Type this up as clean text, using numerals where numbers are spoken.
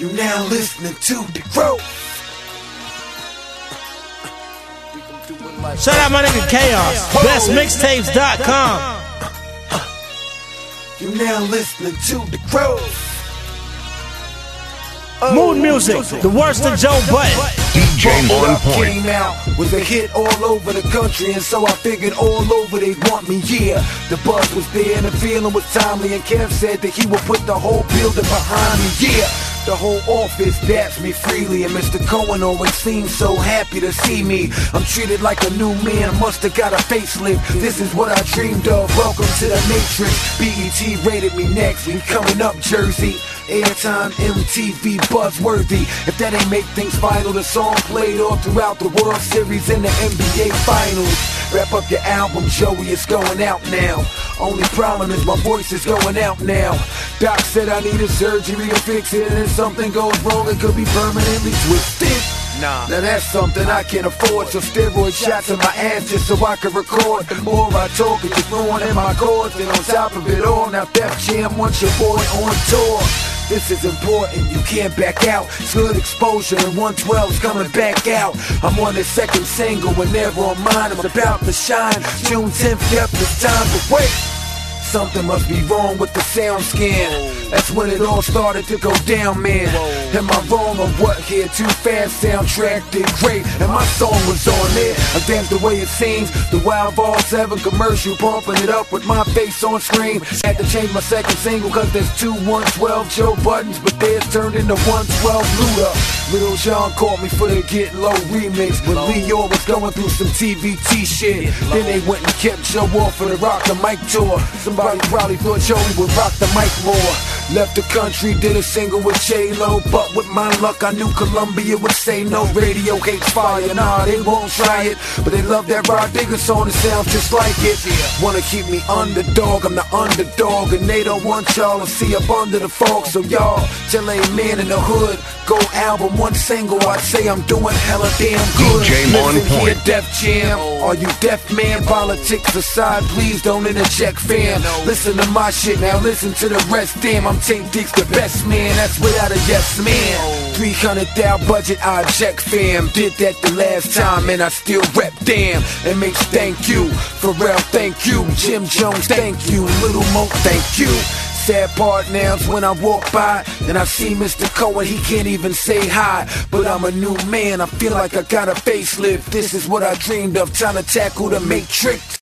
You now listening to The Growth. Shout out my nigga Chaos, bestmixtapes.com. You now listening to The Growth. Mood music, the worst of Joe Budden. DJ on point. Came out with a hit all over the country, and so I figured all over they'd want me. Yeah, the buzz was there and the feeling was timely, and Kev said that he would put the whole building behind me. Yeah, the whole office daps me freely, and Mr. Cohen always seems so happy to see me. I'm treated like a new man, must have got a facelift. This is what I dreamed of. Welcome to the Matrix. BET rated me next. We coming up, Jersey. Airtime, MTV, buzzworthy. If that ain't make things final, the song played all throughout the World Series and the NBA Finals. Wrap up your album, Joey, it's going out now. Only problem is my voice is going out now. Doc said I needed surgery to fix it, and if something goes wrong, it could be permanently twisted. Now that's something I can't afford, so steroid shots in my ass just so I can record. The more I talk, it's just throwing in my chords, and on top of it all, now Def Jam wants your boy on tour. This is important, you can't back out. It's good exposure, and 112's coming back out. I'm on the second single, and never on mine. I'm about to shine. June 10th, yep, it's time to wait. Something must be wrong with the sound scan. That's when it all started to go down, man. Am I wrong or what here? Too Fast soundtrack did great, and my song was on there. And damn the way it seems, the Wild Ball 7 commercial, pumping it up with my face on screen. Had to change my second single, cause there's two 112 Joe Buttons, but theirs turned into 112 Luda. Little John called me for the Get Low remix, when Leo was going through some TVT shit. Then they went and kept Joe off for the Rock the Mic tour. Somebody probably thought Joey would rock the mic more. Left the country, did a single with J-Lo, but with my luck I knew Columbia would say no. Radio hates fire, nah, they won't try it, but they love that Rod Digger song, it sounds just like it. Wanna keep me underdog, I'm the underdog, and they don't want y'all to see up under the fog. So y'all, tell a man in the hood, go album, one single, I'd say I'm doing hella damn good. DJ on Listen point. here, Def Jam, are you deaf, man? Politics aside, please don't interject, fam. Listen to my shit, now listen to the rest, damn. I'm Tank Dix, the best man, that's without a yes man. 300,000 budget, I object, fam. Did that the last time, and I still rep, damn. MH, thank you. Pharrell, thank you. Jim Jones, thank you. Little Mo, thank you. Sad part now is when I walk by and I see Mr. Cohen, he can't even say hi. But I'm a new man, I feel like I got a facelift. This is what I dreamed of, trying to tackle the Matrix.